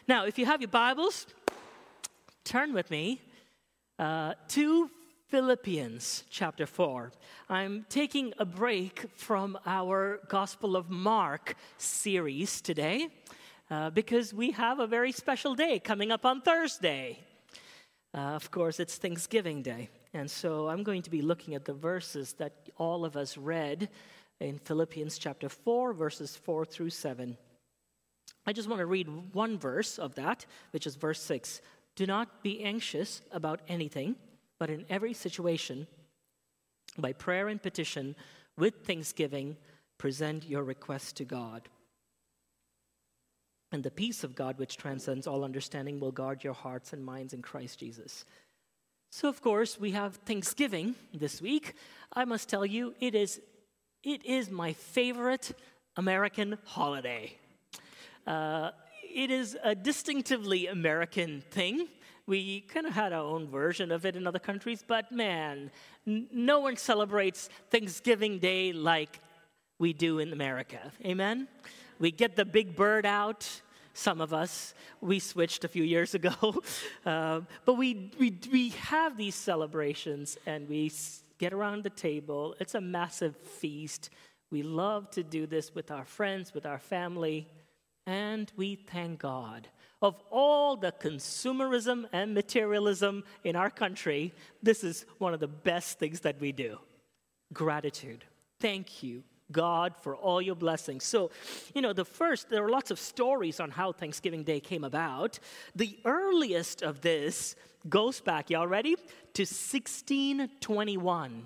Now, if you have your Bibles, turn with me to Philippians chapter 4. I'm taking a break from our Gospel of Mark series today because we have a very special day coming up on Thursday. Of course, it's Thanksgiving Day. And so I'm going to be looking at the verses that all of us read in Philippians chapter 4, verses 4 through 7. I just want to read one verse of that, which is verse 6. Do not be anxious about anything, but in every situation, by prayer and petition, with thanksgiving, present your requests to God. And the peace of God, which transcends all understanding, will guard your hearts and minds in Christ Jesus. So, of course, we have Thanksgiving this week. I must tell you, it is my favorite American holiday. It is a distinctively American thing. We kind of had our own version of it in other countries, but man, no one celebrates Thanksgiving Day like we do in America. Amen? We get the big bird out. Some of us, we switched a few years ago. But we have these celebrations and we get around the table. It's a massive feast. We love to do this with our friends, with our family. And we thank God. Of all the consumerism and materialism in our country, this is one of the best things that we do. Gratitude. Thank you, God, for all your blessings. So, there are lots of stories on how Thanksgiving Day came about. The earliest of this goes back, y'all ready? To 1621.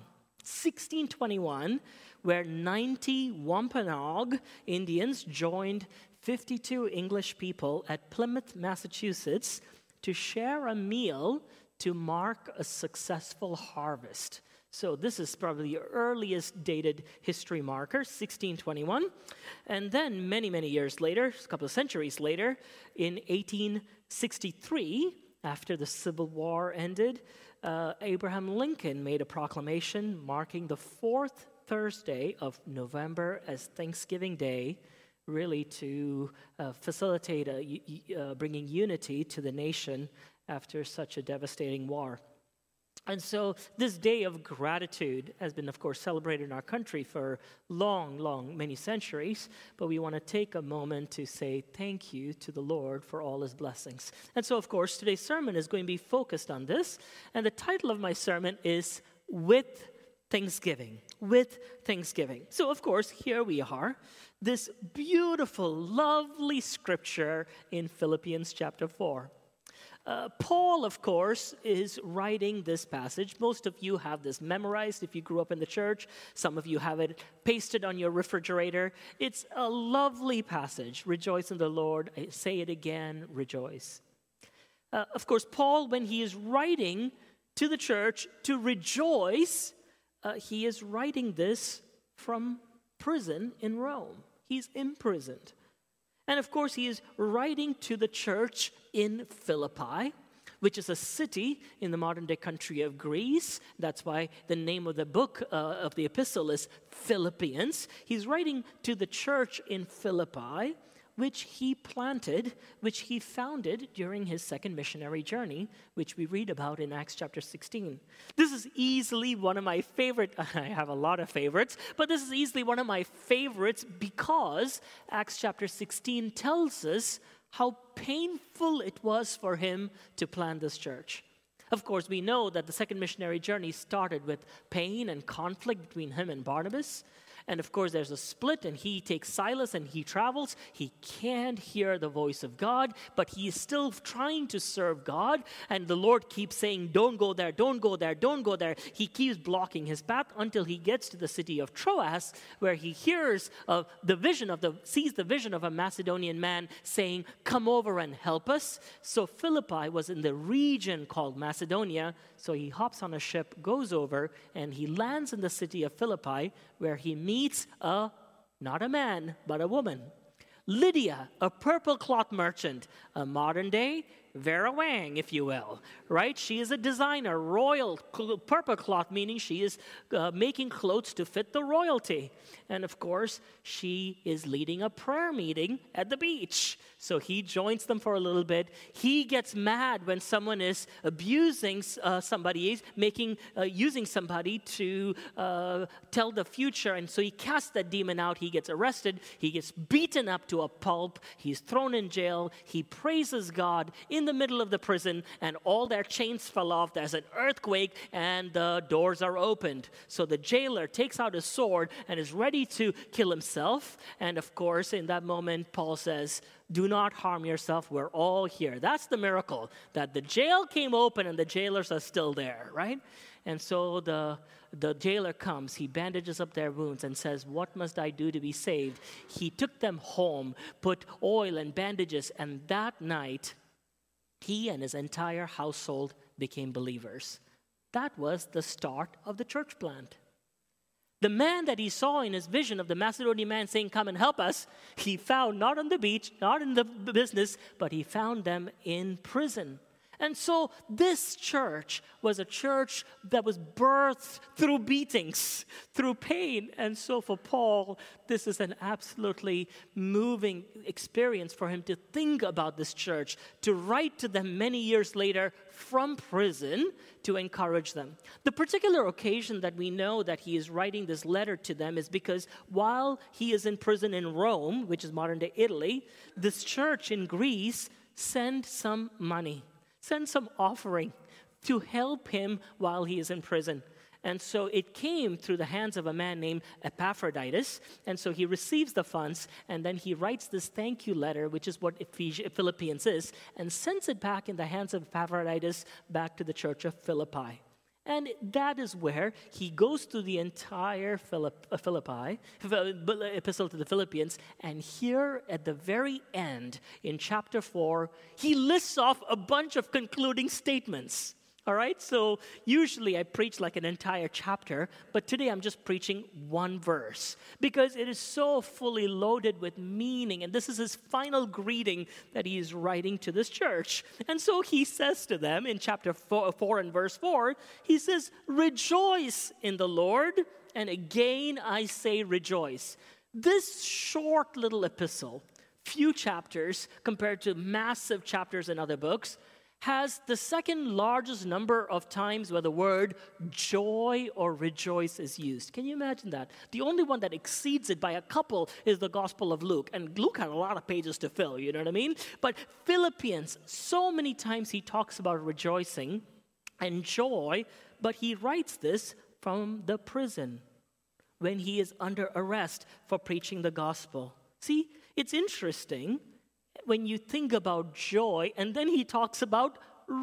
1621, where 90 Wampanoag Indians joined 52 English people at Plymouth, Massachusetts, to share a meal to mark a successful harvest. So this is probably the earliest dated history marker, 1621. And then many, many years later, a couple of centuries later, in 1863, after the Civil War ended, Abraham Lincoln made a proclamation marking the fourth Thursday of November as Thanksgiving Day, really to facilitate bringing unity to the nation after such a devastating war. And so this day of gratitude has been, of course, celebrated in our country for many centuries, but we want to take a moment to say thank you to the Lord for all his blessings. And so, of course, today's sermon is going to be focused on this, and the title of my sermon is With Thanksgiving. With Thanksgiving. So, of course, here we are, this beautiful, lovely scripture in Philippians chapter 4. Paul, of course, is writing this passage. Most of you have this memorized if you grew up in the church. Some of you have it pasted on your refrigerator. It's a lovely passage. Rejoice in the Lord. I say it again, rejoice. Of course, Paul, when he is writing to the church to rejoice, he is writing this from prison in Rome. He's imprisoned. And of course, he is writing to the church in Philippi, which is a city in the modern-day country of Greece. That's why the name of the book of the epistle is Philippians. He's writing to the church in Philippi, which he planted, which he founded during his second missionary journey, which we read about in Acts chapter 16. This is easily one of my favorite, I have a lot of favorites, but this is easily one of my favorites because Acts chapter 16 tells us how painful it was for him to plant this church. Of course, we know that the second missionary journey started with pain and conflict between him and Barnabas. And of course, there's a split, and he takes Silas and he travels. He can't hear the voice of God, but he is still trying to serve God. And the Lord keeps saying, don't go there, don't go there, don't go there. He keeps blocking his path until he gets to the city of Troas, where he sees the vision of a Macedonian man saying, come over and help us. So Philippi was in the region called Macedonia. So he hops on a ship, goes over, and he lands in the city of Philippi, where he meets not a man, but a woman. Lydia, a purple cloth merchant, a modern-day Vera Wang, if you will, right? She is a designer, royal, purple cloth, meaning she is making clothes to fit the royalty. And of course, she is leading a prayer meeting at the beach. So he joins them for a little bit. He gets mad when someone is abusing somebody, using somebody to tell the future. And so he casts that demon out. He gets arrested. He gets beaten up to a pulp. He's thrown in jail. He praises God in the middle of the prison, and all their chains fell off. There's an earthquake, and the doors are opened. So the jailer takes out his sword and is ready to kill himself. And of course, in that moment, Paul says, do not harm yourself. We're all here. That's the miracle, that the jail came open and the jailers are still there, right? And so the jailer comes, he bandages up their wounds and says, what must I do to be saved? He took them home, put oil and bandages, and that night, he and his entire household became believers. That was the start of the church plant. The man that he saw in his vision of the Macedonian man saying, come and help us, he found not on the beach, not in the business, but he found them in prison. And so this church was a church that was birthed through beatings, through pain. And so for Paul, this is an absolutely moving experience for him to think about this church, to write to them many years later from prison to encourage them. The particular occasion that we know that he is writing this letter to them is because while he is in prison in Rome, which is modern-day Italy, this church in Greece sent some money. Send some offering to help him while he is in prison. And so it came through the hands of a man named Epaphroditus. And so he receives the funds, and then he writes this thank you letter, which is what Philippians is, and sends it back in the hands of Epaphroditus back to the church of Philippi. And that is where he goes through the entire epistle to the Philippians. And here at the very end, in chapter 4, he lists off a bunch of concluding statements. All right, so usually I preach like an entire chapter, but today I'm just preaching one verse because it is so fully loaded with meaning, and this is his final greeting that he is writing to this church. And so he says to them in chapter 4 and verse 4, he says, rejoice in the Lord, and again I say rejoice. This short little epistle, few chapters compared to massive chapters in other books, has the second largest number of times where the word joy or rejoice is used. Can you imagine that? The only one that exceeds it by a couple is the Gospel of Luke. And Luke had a lot of pages to fill, you know what I mean? But Philippians, so many times he talks about rejoicing and joy, but he writes this from the prison when he is under arrest for preaching the gospel. See, it's interesting when you think about joy, and then he talks about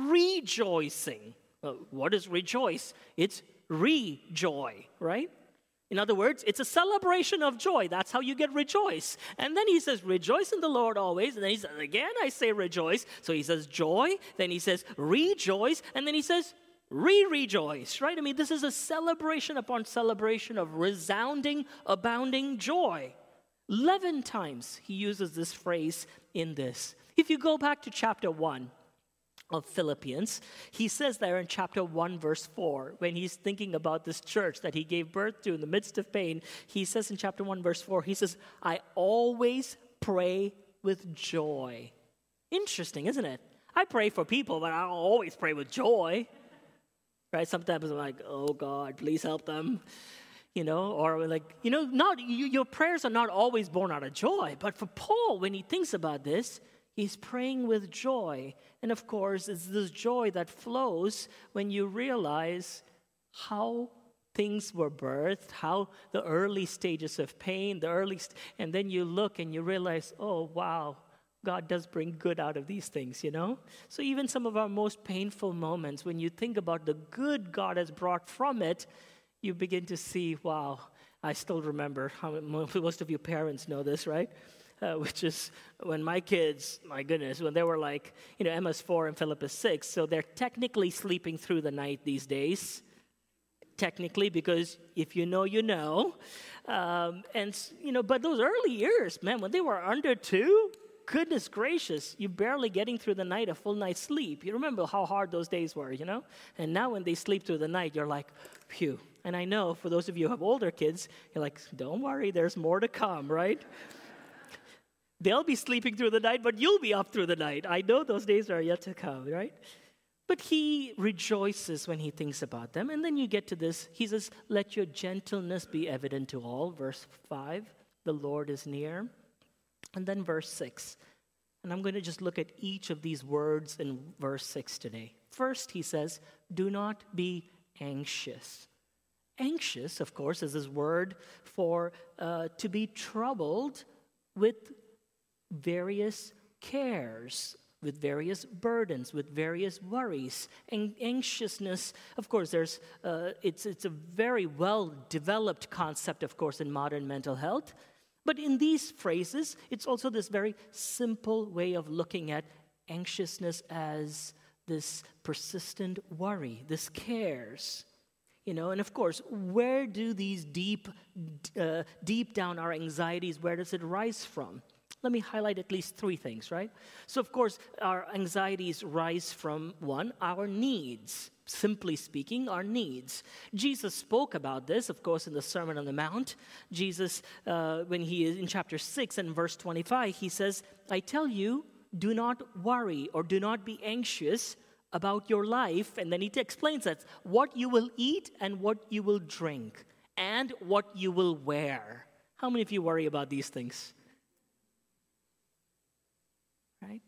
rejoicing. What is rejoice? It's re-joy, right? In other words, it's a celebration of joy. That's how you get rejoice. And then he says, rejoice in the Lord always. And then he says, again, I say rejoice. So he says joy. Then he says rejoice. And then he says rejoice, right? I mean, this is a celebration upon celebration of resounding, abounding joy. 11 times he uses this phrase in this. If you go back to chapter 1 of Philippians, he says there in chapter 1 verse 4, when he's thinking about this church that he gave birth to in the midst of pain, he says in chapter 1 verse 4, he says, I always pray with joy. Interesting, isn't it? I pray for people, but I don't always pray with joy. Right? Sometimes I'm like, oh God, please help them. You know, or like, you know, your prayers are not always born out of joy. But for Paul, when he thinks about this, he's praying with joy. And of course, it's this joy that flows when you realize how things were birthed, how the early stages of pain, and then you look and you realize, oh, wow, God does bring good out of these things, you know? So even some of our most painful moments, when you think about the good God has brought from it, you begin to see, wow, I still remember, how most of you parents know this, right? Which is when my kids, my goodness, when they were like, you know, Emma's 4 and Philip is 6, so they're technically sleeping through the night these days. Technically, because if you know, you know. And, you know, but those early years, man, when they were under 2, goodness gracious, you're barely getting through the night, a full night's sleep. You remember how hard those days were, you know? And now when they sleep through the night, you're like, phew. And I know for those of you who have older kids, you're like, don't worry, there's more to come, right? They'll be sleeping through the night, but you'll be up through the night. I know those days are yet to come, right? But he rejoices when he thinks about them. And then you get to this. He says, let your gentleness be evident to all. Verse 5, the Lord is near. And then verse 6. And I'm going to just look at each of these words in verse 6 today. First, he says, do not be anxious. Anxious, of course, is this word for to be troubled with various cares, with various burdens, with various worries. And anxiousness, of course, it's a very well-developed concept, of course, in modern mental health. But in these phrases, it's also this very simple way of looking at anxiousness as this persistent worry, this cares. You know, and of course, where do these deep down our anxieties, where does it rise from? Let me highlight at least three things, right? So, of course, our anxieties rise from, one, our needs. Simply speaking, our needs. Jesus spoke about this, of course, in the Sermon on the Mount. Jesus, when he is in chapter 6 and verse 25, he says, I tell you, do not worry or do not be anxious about your life. And then he explains that what you will eat and what you will drink and what you will wear. How many of you worry about these things? Right?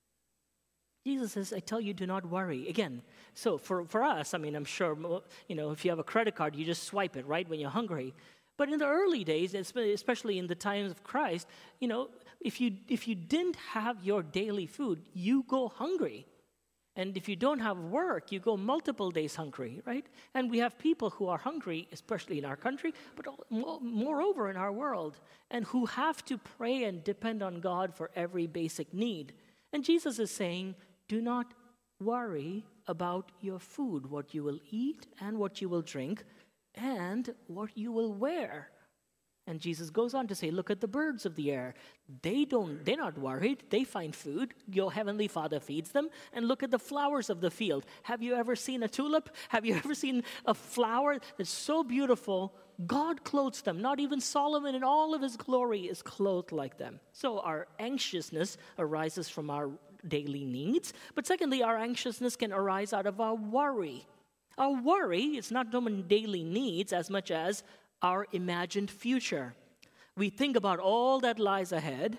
Jesus says, I tell you, do not worry. Again, so for us, I mean, I'm sure, you know, if you have a credit card, you just swipe it, right, when you're hungry. But in the early days, especially in the times of Christ, you know, if you didn't have your daily food, you go hungry. And if you don't have work, you go multiple days hungry, right? And we have people who are hungry, especially in our country, but moreover in our world, and who have to pray and depend on God for every basic need. And Jesus is saying, do not worry about your food, what you will eat and what you will drink, and what you will wear. And Jesus goes on to say, look at the birds of the air. They're not worried. They find food. Your heavenly Father feeds them. And look at the flowers of the field. Have you ever seen a tulip? Have you ever seen a flower that's so beautiful? God clothes them. Not even Solomon in all of his glory is clothed like them. So our anxiousness arises from our daily needs. But secondly, our anxiousness can arise out of our worry. Our worry is not daily needs as much as our imagined future. We think about all that lies ahead,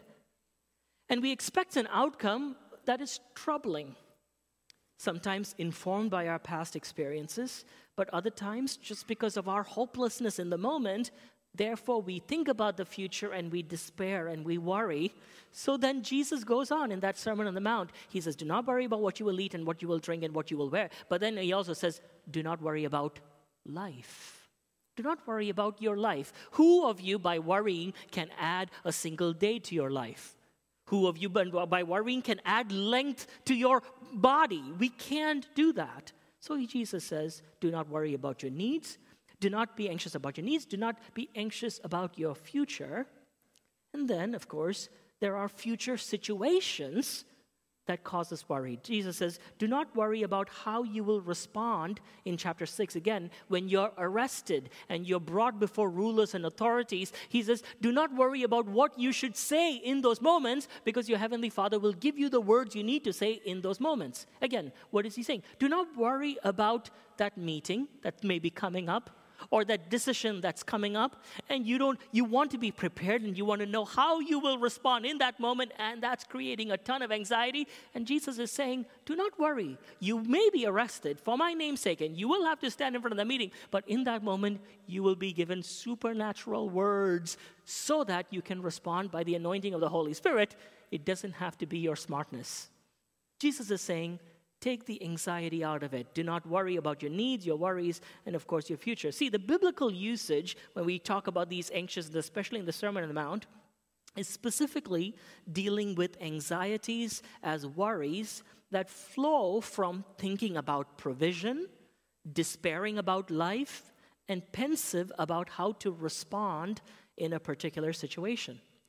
and we expect an outcome that is troubling, sometimes informed by our past experiences, but other times just because of our hopelessness in the moment. Therefore, we think about the future and we despair and we worry. So then Jesus goes on in that Sermon on the Mount. He says, do not worry about what you will eat and what you will drink and what you will wear. But then he also says, do not worry about life. Do not worry about your life. Who of you, by worrying, can add a single day to your life? Who of you, by worrying, can add length to your body? We can't do that. So Jesus says, do not worry about your needs. Do not be anxious about your needs. Do not be anxious about your future. And then, of course, there are future situations that causes worry. Jesus says, do not worry about how you will respond in chapter 6 again when you're arrested and you're brought before rulers and authorities. He says, do not worry about what you should say in those moments because your heavenly Father will give you the words you need to say in those moments. Again, what is he saying? Do not worry about that meeting that may be coming up, or that decision that's coming up, and you want to be prepared and you want to know how you will respond in that moment, and that's creating a ton of anxiety. And Jesus is saying, do not worry. You may be arrested for my name's sake, and you will have to stand in front of the meeting, but in that moment, you will be given supernatural words so that you can respond by the anointing of the Holy Spirit. It doesn't have to be your smartness. Jesus is saying, take the anxiety out of it. Do not worry about your needs, your worries, and of course your future. See, the biblical usage when we talk about these anxiousness, especially in the Sermon on the Mount, is specifically dealing with anxieties as worries that flow from thinking about provision, despairing about life, and pensive about how to respond in a particular situation.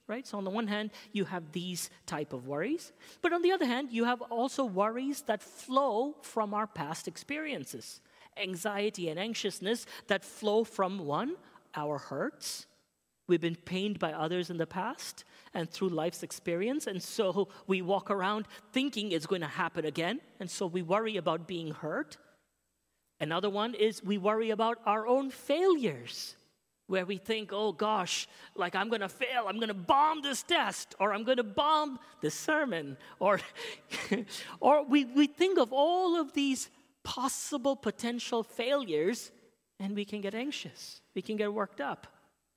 right? So on the one hand, you have these type of worries. But on the other hand, you have also worries that flow from our past experiences. Anxiety and anxiousness that flow from, one, our hurts. We've been pained by others in the past and through life's experience. And so we walk around thinking it's going to happen again. And so we worry about being hurt. Another one is we worry about our own failures, where we think, oh gosh, like I'm going to fail, I'm going to bomb this test, or I'm going to bomb this sermon, or, or we think of all of these possible potential failures, and we can get anxious, we can get worked up.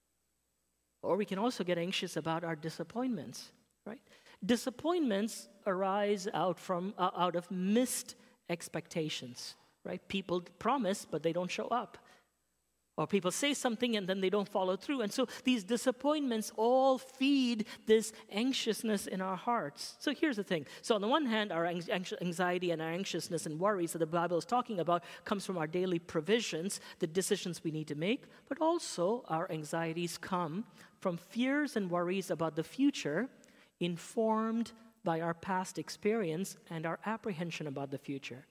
Or we can also get anxious about our disappointments, right? Disappointments arise out of missed expectations, right? People promise, but they don't show up. Or people say something and then they don't follow through. And so these disappointments all feed this anxiousness in our hearts. So here's the thing. So on the one hand, our anxiety and our anxiousness and worries that the Bible is talking about comes from our daily provisions, the decisions we need to make. But also our anxieties come from fears and worries about the future, informed by our past experience and our apprehension about the future.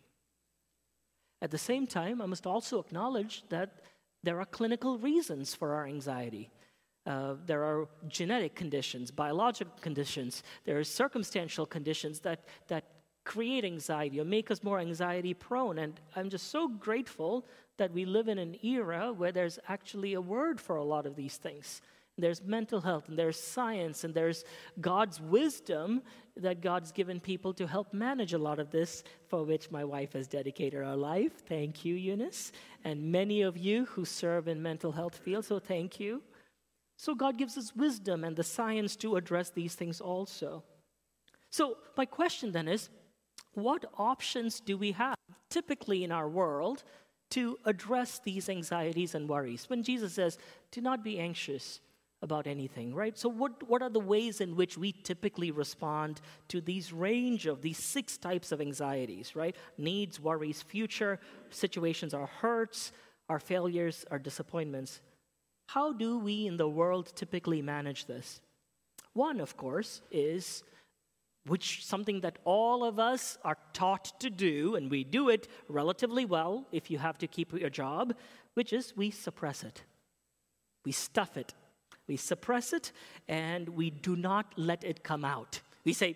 At the same time, I must also acknowledge that there are clinical reasons for our anxiety. There are genetic conditions, biological conditions. There are circumstantial conditions that create anxiety or make us more anxiety prone. And I'm just so grateful that we live in an era where there's actually a word for a lot of these things. There's mental health, and there's science, and there's God's wisdom that God's given people to help manage a lot of this, for which my wife has dedicated her life. Thank you, Eunice. And many of you who serve in mental health field, so thank you. So God gives us wisdom and the science to address these things also. So my question then is, what options do we have typically in our world to address these anxieties and worries? When Jesus says, do not be anxious about anything, right? So what are the ways in which we typically respond to these 6 types of anxieties, right? Needs, worries, future, situations, our hurts, our failures, our disappointments. How do we in the world typically manage this? One, of course, is something that all of us are taught to do, and we do it relatively well if you have to keep your job, which is we suppress it. We stuff it. We suppress it, and we do not let it come out. We say,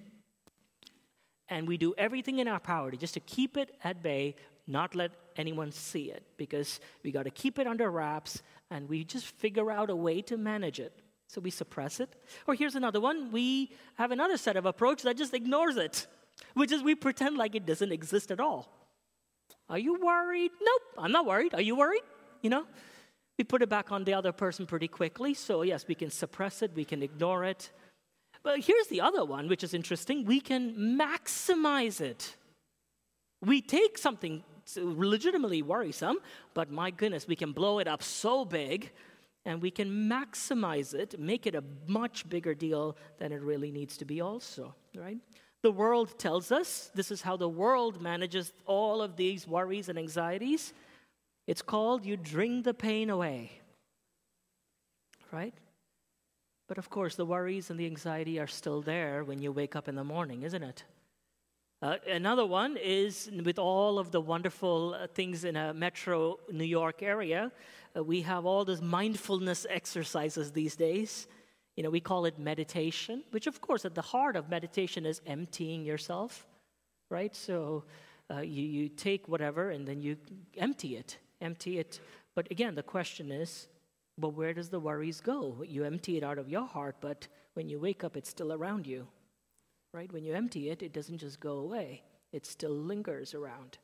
and we do everything in our power just to keep it at bay, not let anyone see it, because we got to keep it under wraps, and we just figure out a way to manage it. So we suppress it. Or here's another one. We have another set of approach that just ignores it, which is we pretend like it doesn't exist at all. Are you worried? Nope, I'm not worried. Are you worried? We put it back on the other person pretty quickly. So yes, we can suppress it, we can ignore it. But here's the other one, which is interesting. We can maximize it. We take something legitimately worrisome, but my goodness, we can blow it up so big, and we can maximize it, make it a much bigger deal than it really needs to be also, right? The world tells us this is how the world manages all of these worries and anxieties. It's called you drink the pain away, right? But of course, the worries and the anxiety are still there when you wake up in the morning, isn't it? Another one is with all of the wonderful things in a metro New York area, we have all these mindfulness exercises these days. We call it meditation, which of course at the heart of meditation is emptying yourself, right? So you take whatever and then you empty it. But again, the question is, well, where does the worries go? You empty it out of your heart, but when you wake up, it's still around you, right? When you empty it, it doesn't just go away. It still lingers around.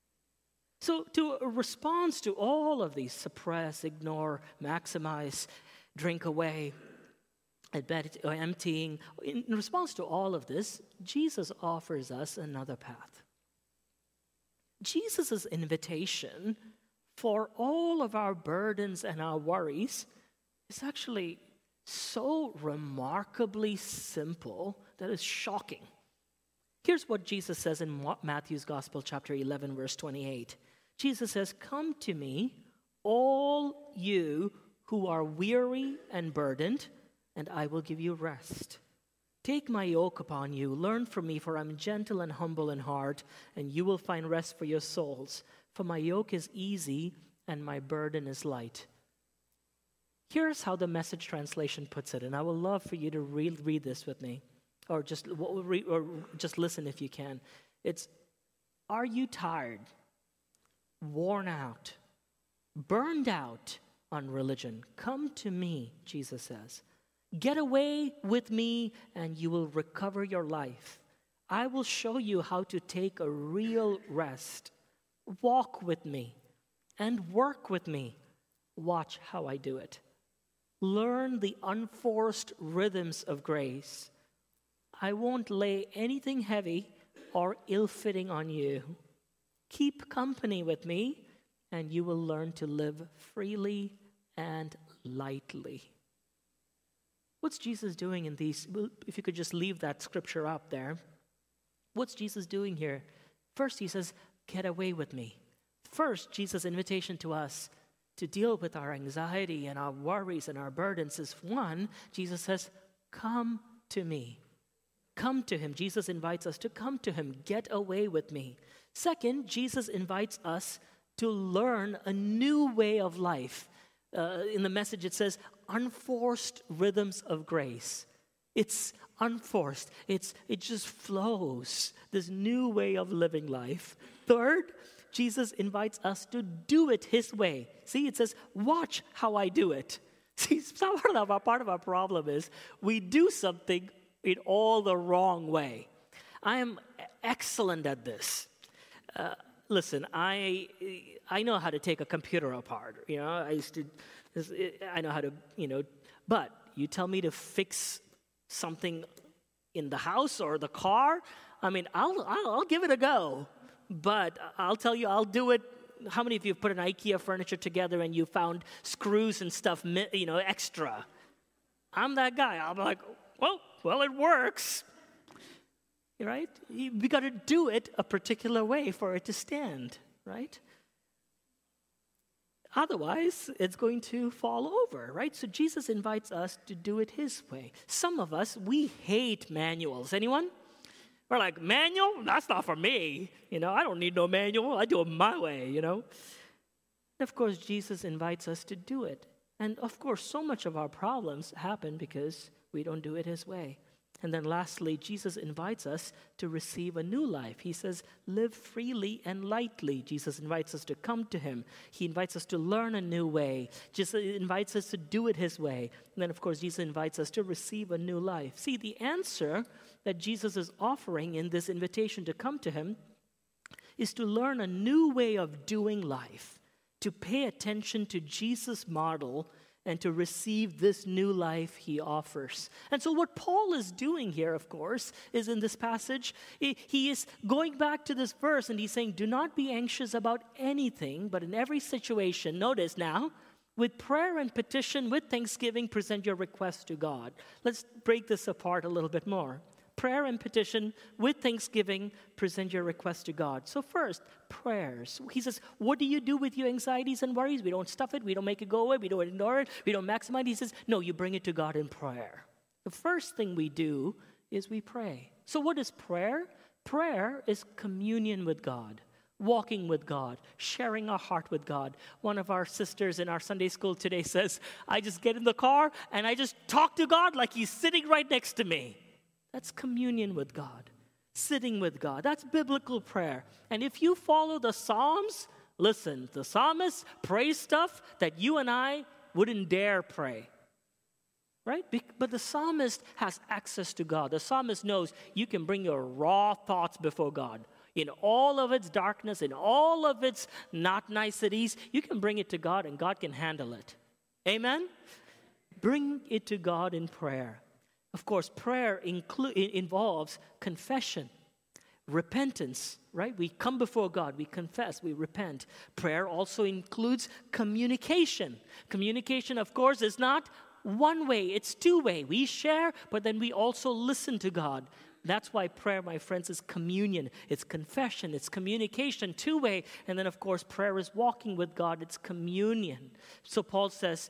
So to a response to all of these, suppress, ignore, maximize, drink away, emptying, in response to all of this, Jesus offers us another path. Jesus' invitation for all of our burdens and our worries is actually so remarkably simple that it's shocking. Here's what Jesus says in Matthew's Gospel, chapter 11, verse 28. Jesus says, "Come to me, all you who are weary and burdened, and I will give you rest. Take my yoke upon you, learn from me, for I'm gentle and humble in heart, and you will find rest for your souls. For my yoke is easy and my burden is light. Here's how the Message translation puts it, and I would love for you to read this with me, or just listen if you can. It's, are you tired, worn out, burned out on religion? Come to me, Jesus says. Get away with me and you will recover your life. I will show you how to take a real rest. Walk with me and work with me. Watch how I do it. Learn the unforced rhythms of grace. I won't lay anything heavy or ill-fitting on you. Keep company with me and you will learn to live freely and lightly. What's Jesus doing in these? If you could just leave that scripture up there. What's Jesus doing here? First, he says, get away with me. First, Jesus' invitation to us to deal with our anxiety and our worries and our burdens is one, Jesus says, come to me. Come to him. Jesus invites us to come to him. Get away with me. Second, Jesus invites us to learn a new way of life. In the Message, it says, unforced rhythms of grace. It's unforced. It just flows. This new way of living life. Third, Jesus invites us to do it his way. See, it says, watch how I do it. See, part of our problem is we do something in all the wrong way. I am excellent at this. Listen, I know how to take a computer apart. You know, I know how to, but you tell me to fix something in the house or the car, I mean, I'll give it a go. But I'll tell you, I'll do it. How many of you have put an IKEA furniture together and you found screws and stuff, extra? I'm that guy. I'll be like, well, it works. Right? We got to do it a particular way for it to stand, right? Otherwise, it's going to fall over, right? So Jesus invites us to do it his way. Some of us, we hate manuals. Anyone? We're like, manual? That's not for me. I don't need no manual. I do it my way, And of course, Jesus invites us to do it. And of course, so much of our problems happen because we don't do it his way. And then lastly, Jesus invites us to receive a new life. He says, live freely and lightly. Jesus invites us to come to him. He invites us to learn a new way. Jesus invites us to do it his way. And then, of course, Jesus invites us to receive a new life. See, the answer that Jesus is offering in this invitation to come to him is to learn a new way of doing life, to pay attention to Jesus' model, and to receive this new life he offers. And so what Paul is doing here, of course, is in this passage, he is going back to this verse and he's saying, do not be anxious about anything, but in every situation, notice now, with prayer and petition, with thanksgiving, present your requests to God. Let's break this apart a little bit more. Prayer and petition, with thanksgiving, present your requests to God. So first, prayers. He says, what do you do with your anxieties and worries? We don't stuff it. We don't make it go away. We don't ignore it. We don't maximize it. He says, no, you bring it to God in prayer. The first thing we do is we pray. So what is prayer? Prayer is communion with God, walking with God, sharing our heart with God. One of our sisters in our Sunday school today says, I just get in the car and I just talk to God like he's sitting right next to me. That's communion with God, sitting with God. That's biblical prayer. And if you follow the Psalms, listen, the psalmists pray stuff that you and I wouldn't dare pray, right? But the psalmist has access to God. The psalmist knows you can bring your raw thoughts before God. In all of its darkness, in all of its not niceties, you can bring it to God and God can handle it. Amen? Bring it to God in prayer. Of course, prayer involves confession, repentance, right? We come before God, we confess, we repent. Prayer also includes communication. Communication, of course, is not one way, it's two way. We share, but then we also listen to God. That's why prayer, my friends, is communion. It's confession. It's communication, two-way. And then, of course, prayer is walking with God. It's communion. So Paul says,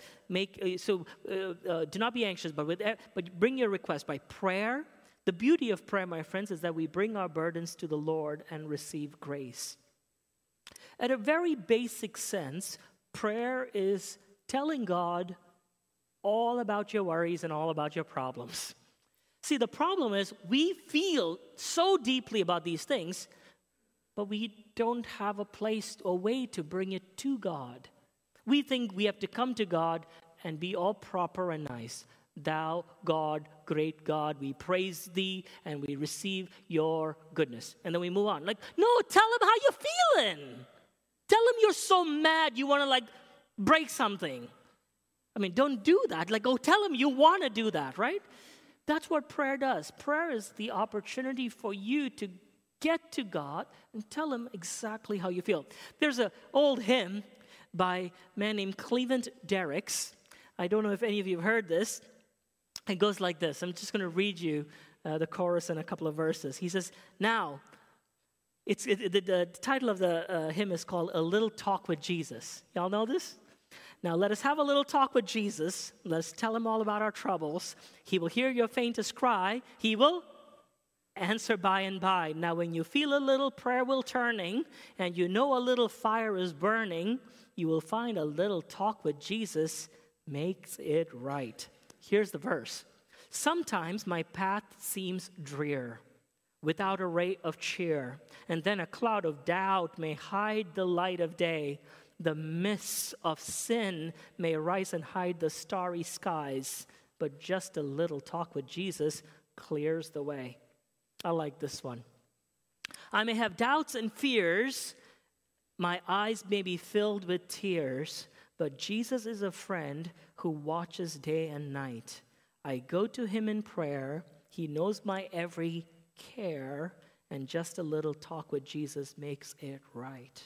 do not be anxious, but bring your request by prayer. The beauty of prayer, my friends, is that we bring our burdens to the Lord and receive grace. At a very basic sense, prayer is telling God all about your worries and all about your problems. See, the problem is we feel so deeply about these things, but we don't have a way to bring it to God. We think we have to come to God and be all proper and nice. Thou, God, great God, we praise thee and we receive your goodness. And then we move on. Like, no, tell him how you're feeling. Tell him you're so mad you want to break something. I mean, don't do that. Tell him you want to do that, right? That's what prayer does. Prayer is the opportunity for you to get to God and tell him exactly how you feel. There's an old hymn by a man named Cleveland Derricks. I don't know if any of you have heard this. It goes like this. I'm just going to read you the chorus and a couple of verses. He says, now, the title of the hymn is called A Little Talk with Jesus. Y'all know this? Now, let us have a little talk with Jesus. Let us tell him all about our troubles. He will hear your faintest cry. He will answer by and by. Now, when you feel a little prayer wheel turning and you know a little fire is burning, you will find a little talk with Jesus makes it right. Here's the verse. Sometimes my path seems drear, without a ray of cheer, and then a cloud of doubt may hide the light of day. The mists of sin may rise and hide the starry skies, but just a little talk with Jesus clears the way. I like this one. I may have doubts and fears. My eyes may be filled with tears, but Jesus is a friend who watches day and night. I go to him in prayer. He knows my every care, and just a little talk with Jesus makes it right.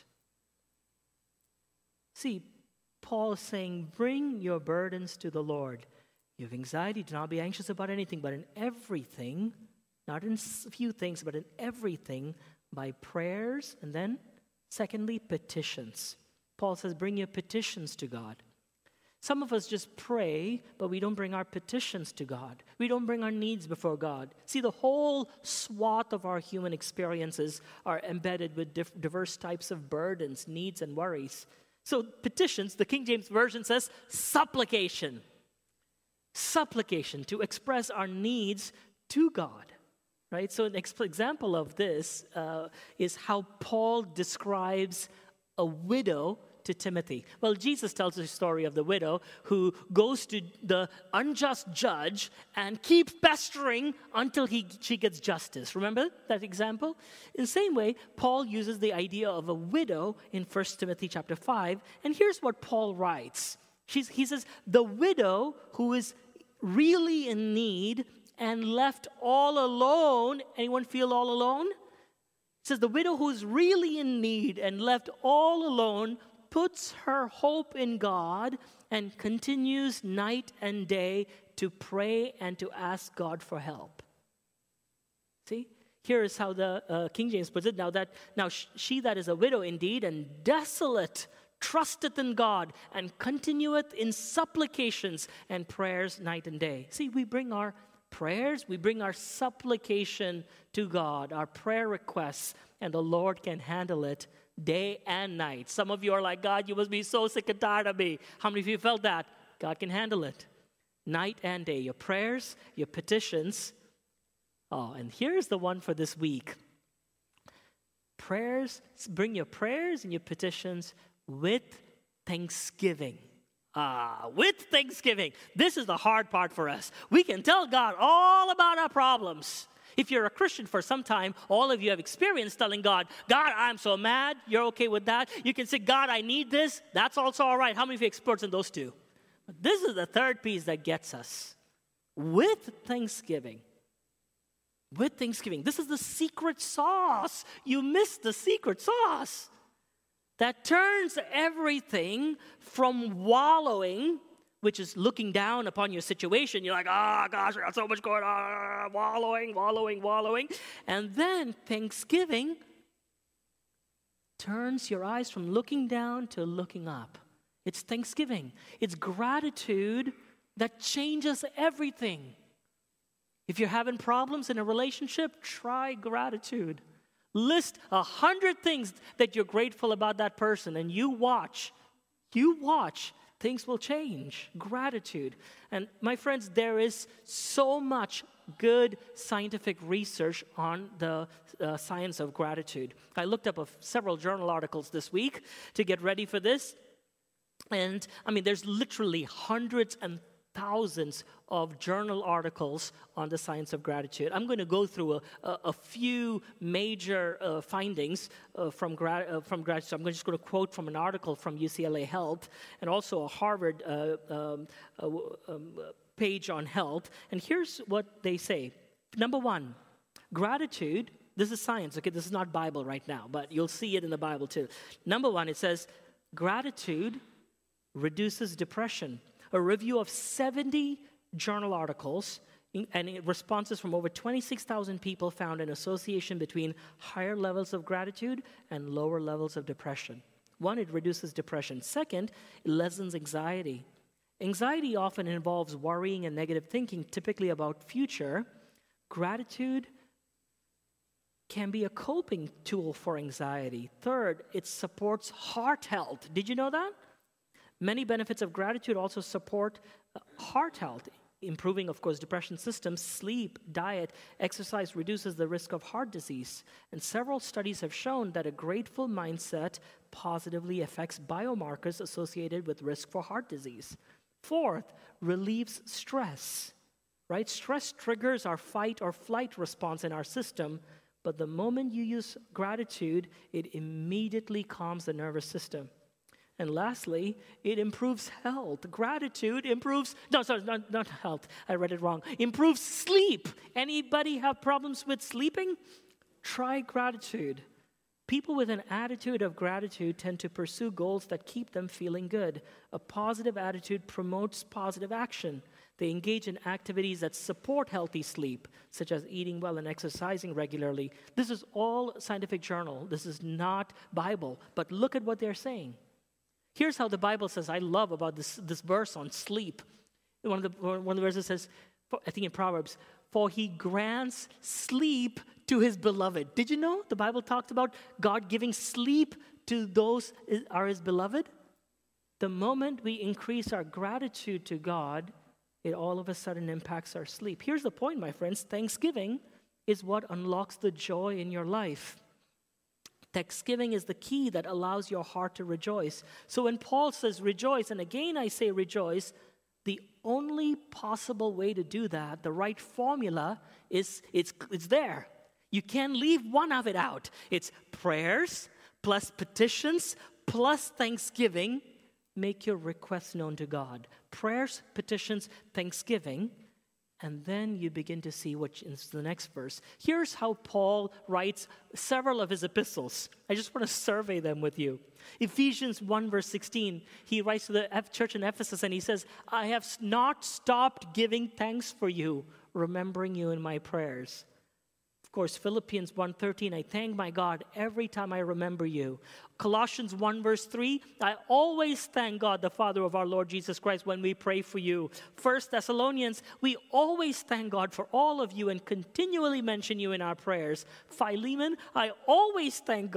See, Paul is saying, bring your burdens to the Lord. You have anxiety, do not be anxious about anything, but in everything, not in a few things, but in everything, by prayers, and then, secondly, petitions. Paul says, bring your petitions to God. Some of us just pray, but we don't bring our petitions to God. We don't bring our needs before God. See, the whole swath of our human experiences are embedded with diverse types of burdens, needs, and worries. So petitions, the King James Version says supplication. Supplication, to express our needs to God. Right? So an example of this is how Paul describes a widow to Timothy. Well, Jesus tells the story of the widow who goes to the unjust judge and keeps pestering until she gets justice. Remember that example? In the same way, Paul uses the idea of a widow in 1 Timothy chapter 5. And here's what Paul writes. He says, the widow who is really in need and left all alone. Anyone feel all alone? It says the widow who is really in need and left all alone puts her hope in God and continues night and day to pray and to ask God for help. See? Here is how the King James puts it. Now she that is a widow indeed and desolate trusteth in God and continueth in supplications and prayers night and day. See, we bring our prayers, we bring our supplication to God, our prayer requests, and the Lord can handle it day and night. Some of you are like, God, you must be so sick and tired of me. How many of you felt that? God can handle it. Night and day. Your prayers, your petitions. Oh, and here's the one for this week. Prayers, bring your prayers and your petitions with thanksgiving. With thanksgiving. This is the hard part for us. We can tell God all about our problems. If you're a Christian for some time, all of you have experienced telling God, God, I'm so mad. You're okay with that? You can say, God, I need this. That's also all right. How many of you are experts in those two? But this is the third piece that gets us. With thanksgiving. With thanksgiving. This is the secret sauce. You missed the secret sauce that turns everything from wallowing which is looking down upon your situation. You're like, oh gosh, I got so much going on, wallowing. And then thanksgiving turns your eyes from looking down to looking up. It's thanksgiving. It's gratitude that changes everything. If you're having problems in a relationship, try gratitude. List 100 things that you're grateful about that person, and you watch, things will change. Gratitude. And my friends, there is so much good scientific research on the science of gratitude. I looked up several journal articles this week to get ready for this. And I mean, there's literally hundreds and thousands of journal articles on the science of gratitude. I'm going to go through a few major findings from gratitude. I'm just going to quote from an article from UCLA Health and also a Harvard page on health. And here's what they say. Number one, gratitude. This is science, okay? This is not Bible right now, but you'll see it in the Bible too. Number one, it says, gratitude reduces depression. A review of 70 journal articles and responses from over 26,000 people found an association between higher levels of gratitude and lower levels of depression. One, it reduces depression. Second, it lessens anxiety. Anxiety often involves worrying and negative thinking, typically about future. Gratitude can be a coping tool for anxiety. Third, it supports heart health. Did you know that? Many benefits of gratitude also support heart health, improving, of course, depression symptoms. Sleep, diet, exercise reduces the risk of heart disease. And several studies have shown that a grateful mindset positively affects biomarkers associated with risk for heart disease. Fourth, relieves stress, right? Stress triggers our fight or flight response in our system, but the moment you use gratitude, it immediately calms the nervous system. And lastly, it improves health. Gratitude improves, not health. I read it wrong. Improves sleep. Anybody have problems with sleeping? Try gratitude. People with an attitude of gratitude tend to pursue goals that keep them feeling good. A positive attitude promotes positive action. They engage in activities that support healthy sleep, such as eating well and exercising regularly. This is all scientific journal. This is not Bible. But look at what they're saying. Here's how the Bible says, I love about this verse on sleep. One of the verses says, I think in Proverbs, for he grants sleep to his beloved. Did you know the Bible talked about God giving sleep to those who are his beloved? The moment we increase our gratitude to God, it all of a sudden impacts our sleep. Here's the point, my friends. Thanksgiving is what unlocks the joy in your life. Thanksgiving is the key that allows your heart to rejoice. So when Paul says rejoice, and again I say rejoice, the only possible way to do that, the right formula, is it's there. You can't leave one of it out. It's prayers plus petitions plus thanksgiving. Make your requests known to God. Prayers, petitions, thanksgiving. And then you begin to see what is the next verse. Here's how Paul writes several of his epistles. I just want to survey them with you. Ephesians 1 verse 16, he writes to the church in Ephesus and he says, I have not stopped giving thanks for you, remembering you in my prayers. Of course, Philippians 1:13, I thank my God every time I remember you. Colossians 1 verse 3, I always thank God, the Father of our Lord Jesus Christ, when we pray for you. 1 Thessalonians, we always thank God for all of you and continually mention you in our prayers. Philemon, I always thank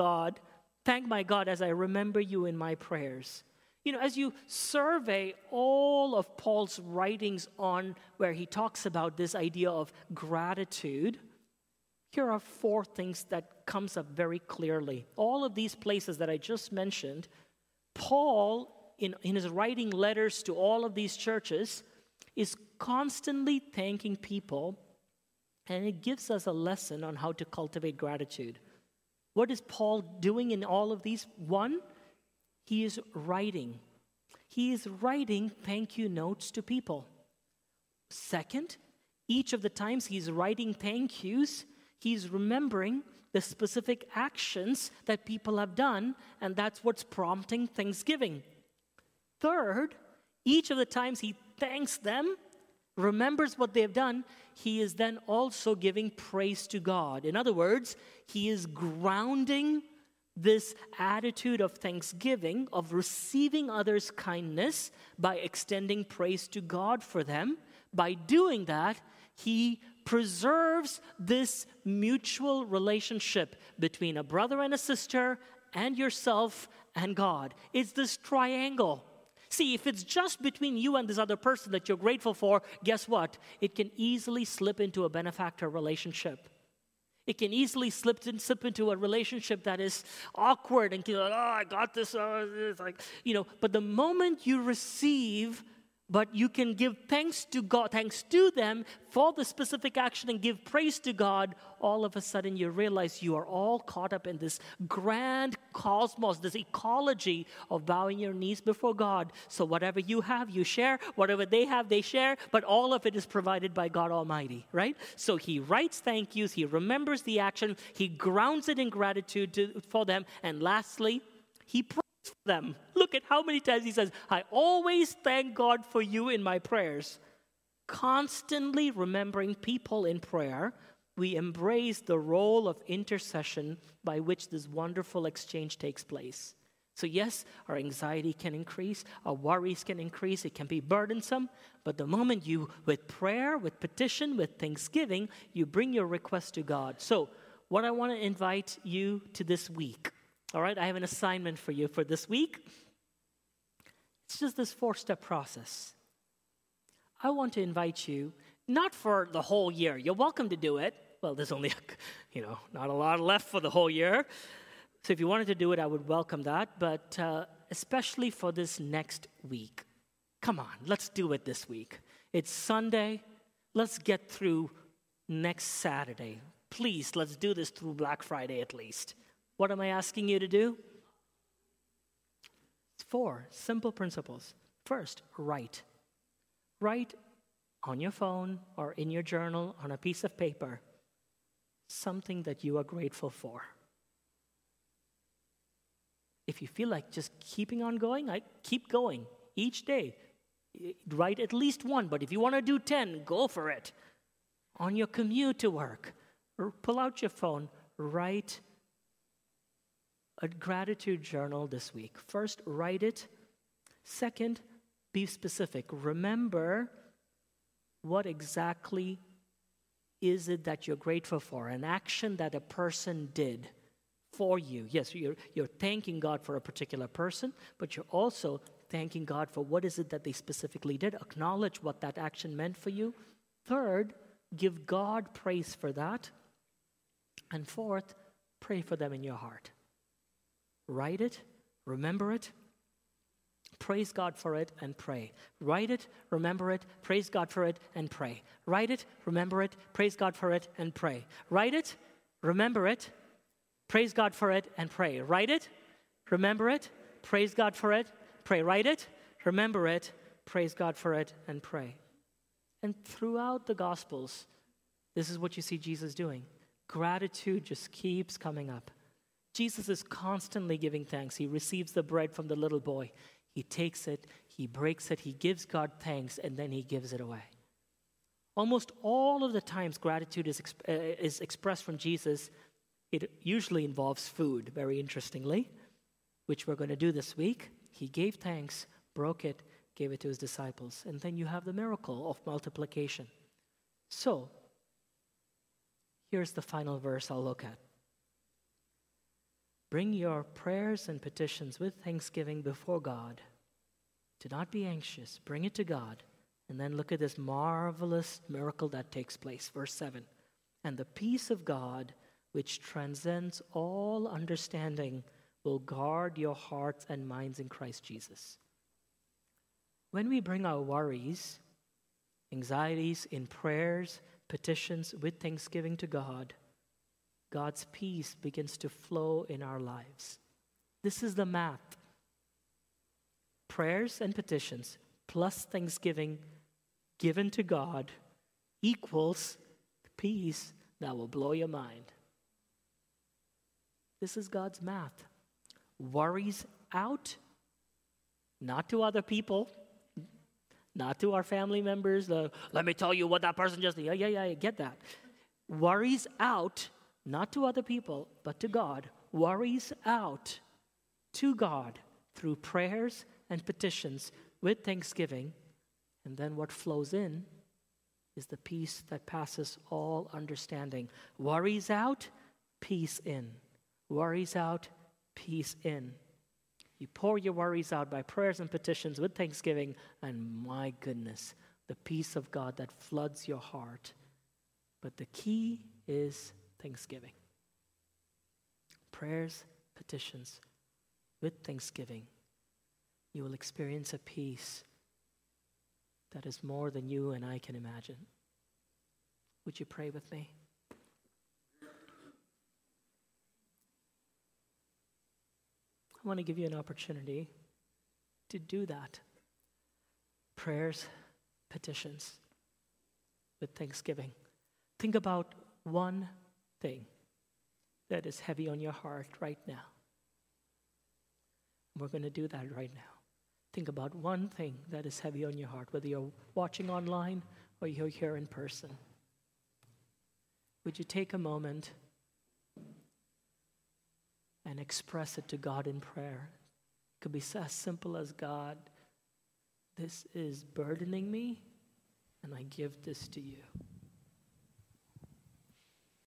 my God as I remember you in my prayers. You know, as you survey all of Paul's writings on where he talks about this idea of gratitude, here are 4 things that comes up very clearly. All of these places that I just mentioned, Paul, in his writing letters to all of these churches, is constantly thanking people, and it gives us a lesson on how to cultivate gratitude. What is Paul doing in all of these? 1, he is writing. He is writing thank you notes to people. 2nd, each of the times he's writing thank yous, he's remembering the specific actions that people have done, and that's what's prompting thanksgiving. 3rd, each of the times he thanks them, remembers what they've done, he is then also giving praise to God. In other words, he is grounding this attitude of thanksgiving, of receiving others' kindness by extending praise to God for them. By doing that, he preserves this mutual relationship between a brother and a sister and yourself and God. It's this triangle. See, if it's just between you and this other person that you're grateful for, guess what? It can easily slip into a benefactor relationship. It can easily slip into a relationship that is awkward and like, oh, I got this. It's like, but the moment you receive, but you can give thanks to God, thanks to them for the specific action and give praise to God, all of a sudden you realize you are all caught up in this grand cosmos, this ecology of bowing your knees before God. So whatever you have, you share. Whatever they have, they share. But all of it is provided by God Almighty, right? So he writes thank yous. He remembers the action. He grounds it in gratitude for them. And lastly, he prays for them. Look at how many times he says, I always thank God for you in my prayers. Constantly remembering people in prayer, we embrace the role of intercession by which this wonderful exchange takes place. So yes, our anxiety can increase, our worries can increase, it can be burdensome, but the moment you, with prayer, with petition, with thanksgiving, you bring your request to God. So what I want to invite you to this week, all right, I have an assignment for you for this week. It's just this 4-step process. I want to invite you, not for the whole year. You're welcome to do it. Well, there's only, not a lot left for the whole year. So if you wanted to do it, I would welcome that. But especially for this next week. Come on, let's do it this week. It's Sunday. Let's get through next Saturday. Please, let's do this through Black Friday at least. What am I asking you to do? It's 4 simple principles. First, write. Write on your phone or in your journal on a piece of paper something that you are grateful for. If you feel like just keeping on going, keep going each day. Write at least 1, but if you want to do 10, go for it. On your commute to work, pull out your phone, write a gratitude journal this week. First, write it. Second, be specific. Remember what exactly is it that you're grateful for, an action that a person did for you. Yes, you're thanking God for a particular person, but you're also thanking God for what is it that they specifically did. Acknowledge what that action meant for you. Third, give God praise for that. And fourth, pray for them in your heart. Write it, remember it, praise God for it, and pray. Write it, remember it, praise God for it, and pray. Write it, remember it, praise God for it, and pray. Write it, remember it, praise God for it, and pray. Write it, remember it, praise God for it, pray. Write it, remember it, praise God for it, and pray. And throughout the Gospels, this is what you see Jesus doing. Gratitude just keeps coming up. Jesus is constantly giving thanks. He receives the bread from the little boy. He takes it, he breaks it, he gives God thanks, and then he gives it away. Almost all of the times gratitude is expressed from Jesus, it usually involves food, very interestingly, which we're going to do this week. He gave thanks, broke it, gave it to his disciples, and then you have the miracle of multiplication. So, here's the final verse I'll look at. Bring your prayers and petitions with thanksgiving before God. Do not be anxious. Bring it to God. And then look at this marvelous miracle that takes place. Verse 7. And the peace of God, which transcends all understanding, will guard your hearts and minds in Christ Jesus. When we bring our worries, anxieties in prayers, petitions with thanksgiving to God, God's peace begins to flow in our lives. This is the math. Prayers and petitions plus thanksgiving given to God equals peace that will blow your mind. This is God's math. Worries out, not to other people. Not to our family members. Let me tell you what that person just did. Yeah, I get that. Worries out, not to other people, but to God. Worries out to God through prayers and petitions with thanksgiving. And then what flows in is the peace that passes all understanding. Worries out, peace in. Worries out, peace in. You pour your worries out by prayers and petitions with thanksgiving, and my goodness, the peace of God that floods your heart. But the key is thanksgiving. Prayers, petitions with thanksgiving. You will experience a peace that is more than you and I can imagine. Would you pray with me? I want to give you an opportunity to do that. Prayers, petitions with thanksgiving. Think about one thing that is heavy on your heart right now. We're going to do that right now. Think about one thing that is heavy on your heart, whether you're watching online or you're here in person. Would you take a moment and express it to God in prayer? It could be as simple as, God, this is burdening me, and I give this to you.